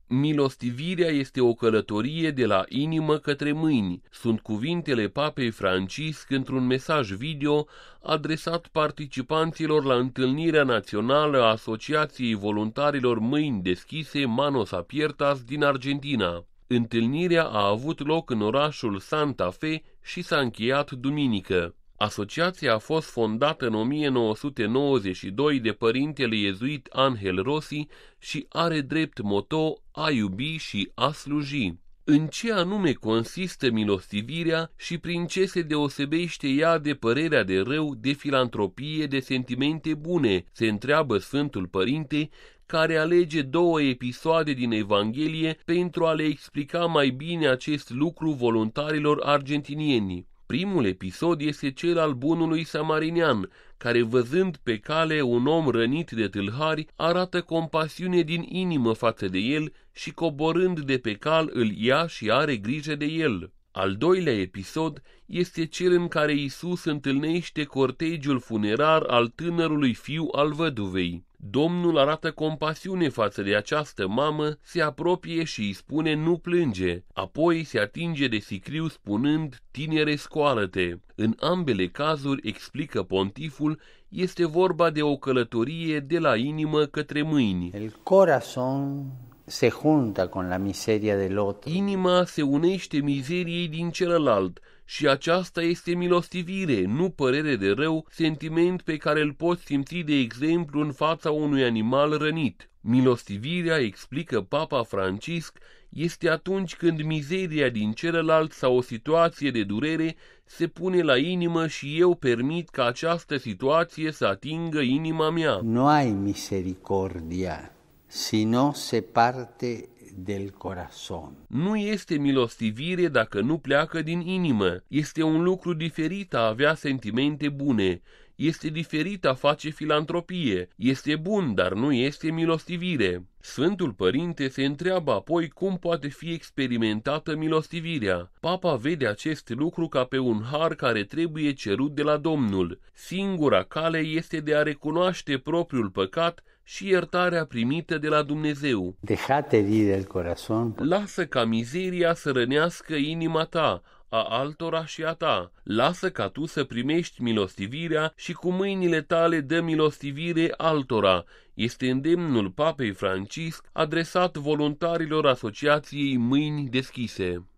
Milostivirea este o călătorie de la inimă către mâini, sunt cuvintele Papei Francisc într-un mesaj video adresat participanților la întâlnirea națională a Asociației Voluntarilor Mâini Deschise Manos Abiertas din Argentina. Întâlnirea a avut loc în orașul Santa Fe și s-a încheiat duminică. Asociația a fost fondată în 1992 de părintele iezuit Angel Rossi și are drept moto a iubi și a sluji. În ce anume consistă milostivirea și prin ce se deosebește ea de părerea de rău, de filantropie, de sentimente bune, se întreabă Sfântul Părinte, care alege 2 episoade din Evanghelie pentru a le explica mai bine acest lucru voluntarilor argentinieni. Primul episod este cel al bunului samarinian, care văzând pe cale un om rănit de tâlhari, arată compasiune din inimă față de el și coborând de pe cal îl ia și are grijă de el. Al doilea episod este cel în care Iisus întâlnește cortegiul funerar al tânărului fiu al văduvei. Domnul arată compasiune față de această mamă, se apropie și îi spune nu plânge, apoi se atinge de sicriu spunând tinere scoală-te. În ambele cazuri, explică pontiful, este vorba de o călătorie de la inimă către mâini. El corazón se junta con la miseria del otro. Inima se unește mizeriei din celălalt și aceasta este milostivire, nu părere de rău, sentiment pe care îl poți simți de exemplu în fața unui animal rănit. Milostivirea, explică Papa Francisc, este atunci când mizeria din celălalt sau o situație de durere se pune la inimă și eu permit ca această situație să atingă inima mea. No hay misericordia si no se parte del corazón. Nu este milostivire dacă nu pleacă din inimă. Este un lucru diferit a avea sentimente bune. Este diferit a face filantropie. Este bun, dar nu este milostivire. Sfântul Părinte se întreabă apoi cum poate fi experimentată milostivirea. Papa vede acest lucru ca pe un har care trebuie cerut de la Domnul. Singura cale este de a recunoaște propriul păcat și iertarea primită de la Dumnezeu. Dejate ir del corazón. Lasă ca mizeria să rănească inima ta, a altora și a ta. Lasă ca tu să primești milostivirea și cu mâinile tale dă milostivire altora. Este îndemnul Papei Francisc adresat voluntarilor Asociației Mâini Deschise.